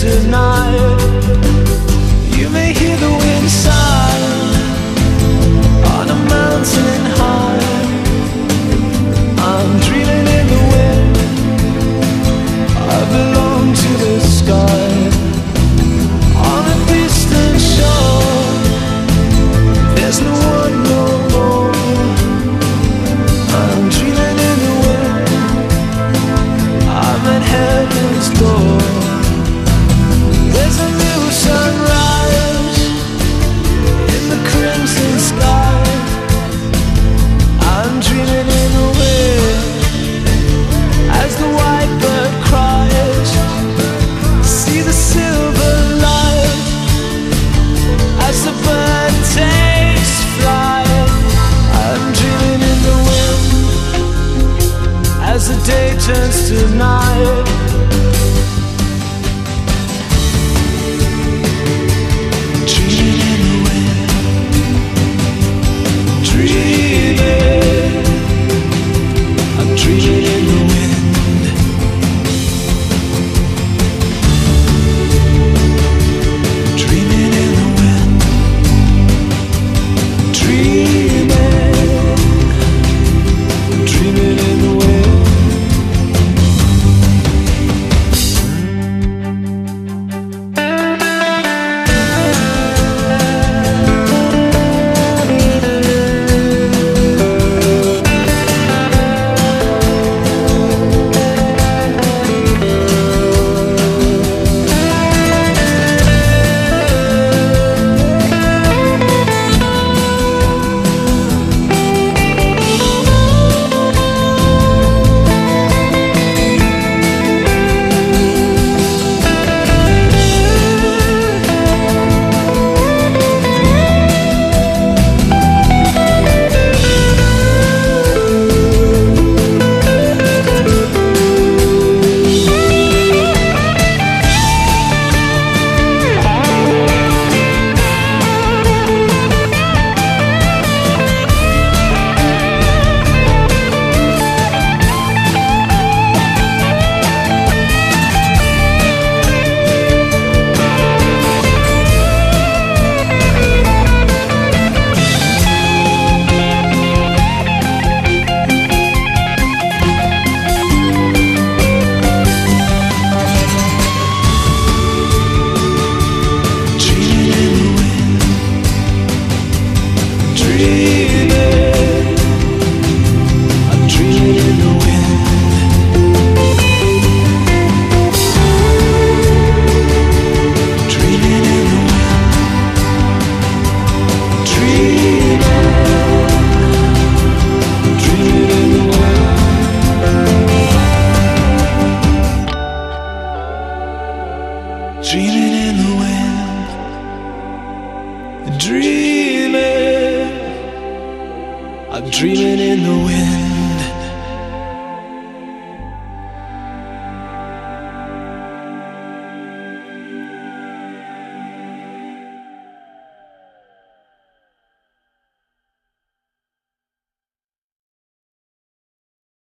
tonight. You may hear the wind sigh on a mountain high. I'm dreaming in the wind. I belong to the sky. On a distant shore, there's no one no more. I'm dreaming in the wind. I'm at heaven's door. There's a new sunrise in the crimson sky. I'm dreaming in the wind as the white bird cries. See the silver light as the bird takes flight. I'm dreaming in the wind as the day turns to night. Dreaming in the wind, dreaming. I'm dreaming in the wind.